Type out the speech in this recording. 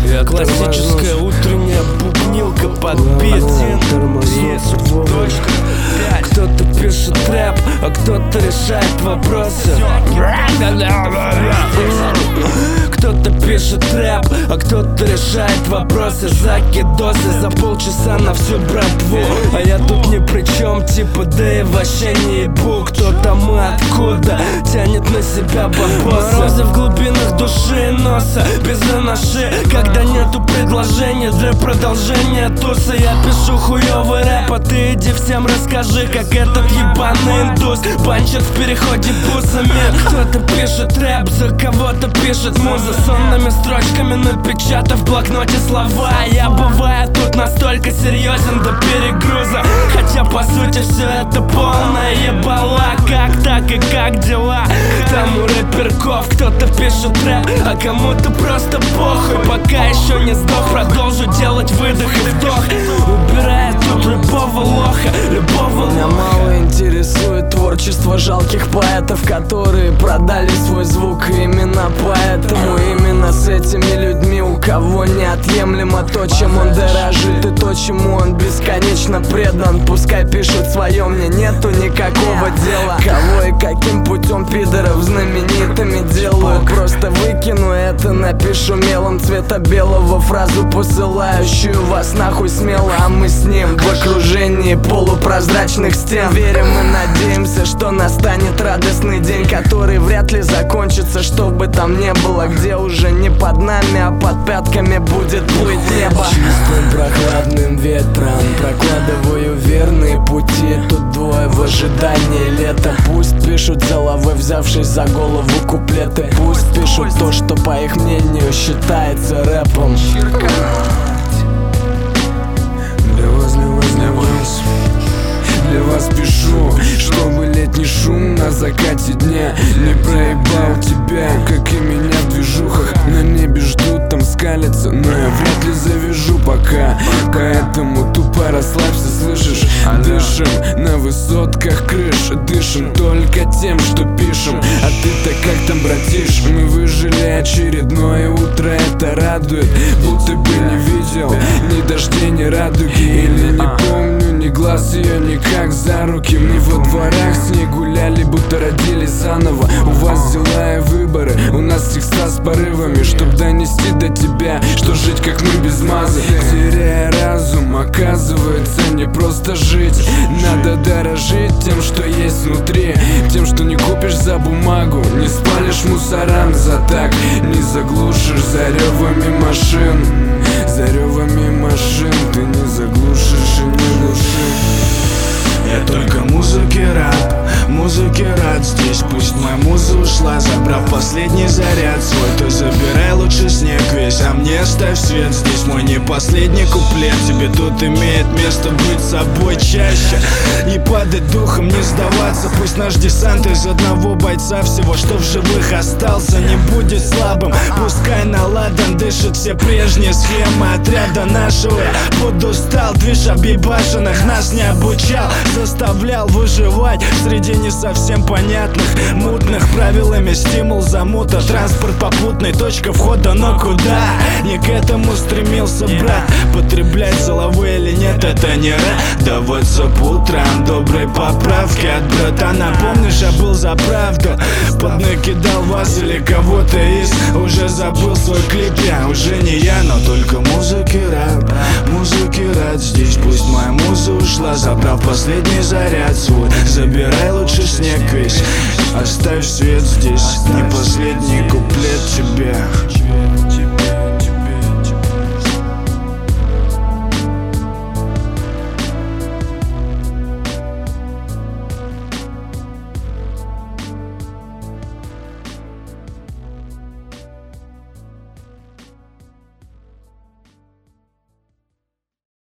Классическая утренняя бубнилка под бит. Точка. Кто-то пишет рэп, а кто-то решает вопросы. Кто-то пишет рэп, а кто-то решает вопросы. Закидосы за полчаса на всю братву. А я тут ни при чем, типа, да и вообще не ебу. Кто там и откуда тянет на себя бабосы. Морозы в глубинах души и носа, без анаши, когда нету предложения для продолжения туса. Я пишу хуёвый рэп, а ты иди всем расскажи, как этот ебаный индус банчит в переходе бусами. Кто-то пишет рэп, за кого-то пишет муза, сонными строчками напечатав в блокноте слова. Я бываю тут настолько серьезен до перегруза, хотя по сути все это полная ебала. Как так и как дела? Там у рэперков кто-то пишет рэп, а кому-то просто похуй. Пока еще не сдох, продолжу делать выдох и вдох, убирая тут любого лоха, любого лоха. Меня мало интересует творчество жалких поэтов, которые продали свой звук. И именно поэтому, именно с этими людьми, у кого неотъемлемо то, чем он дорожит, и то, чему он бесконечно предан. Пускай пишут свое, мне нету никакого дела. Кого и каким путем пидоров знаменитыми делают. Просто выкину это, напишу мелом цвета белого фразу, посылающую вас нахуй смело. А мы с ним в окружении полупрозрачных стен верим и надеемся, что настанет радостный день, который вряд ли закончится, что бы там ни было, где уже не под нами, а под пятками будет плыть небо. Чистым прохладным ветром прокладываю верные пути. Тут двое в ожидании лета. Пусть пишут головы, взявшись за голову куплеты. Пусть пишут то, что по их мнению считается рэпом. Для вас пишу, чтобы летний шум на закате дня не проебал тебя, как и меня в движухах. На небе ждут, там скалятся, но я вряд ли завяжу пока. Поэтому тупо расслабься, слышишь? Дышим на высотках крыш, дышим только тем, что пишем. А ты-то как там, братиш? Мы выжили очередное утро, это радует. Будто бы не видел ни дождей, ни радуги. Или не помню ни глаз ее, никак за руки. Мы во дворах с ней гуляли, будто родились заново. У вас дела и выборы, у нас текста с порывами, чтоб донести до тебя, что жить как мы без мазы. Теряя разум, оказывается, не просто жить. Надо дорожить тем, что есть внутри, тем, что не купишь за бумагу, не спалишь мусорам за так, не заглушишь за ревами машин. За ревами машин ты не заглушишь и не глушишь. Я только музыке рад здесь. Пусть моя муза ушла, забрав последний заряд свой. То забирай лучше снег весь, а мне оставь свет здесь. Мой не последний куплет, тебе тут имеет место быть собой чаще. Не падать духом, не сдаваться. Пусть наш десант из одного бойца всего, что в живых остался, не будет слабым. Пускай наладан дышит все прежние схемы отряда нашего. Я подустал, движ объебашенных нас не обучал, заставлял выживать среди не совсем понятных, мутных правилами стимул замута. Транспорт попутный, точка входа, но куда? Не к этому стремился, брат. Потреблять соловые или нет, это не радоваться по утрам доброй поправки от братана. Помнишь, я был за правду, поднакидал вас или кого-то из. Уже забыл свой клип, я уже не я, но только музыке рад здесь. Пусть моя муза ушла, забрав последний заряд свой. Забирай лучше снег весь, оставь свет здесь.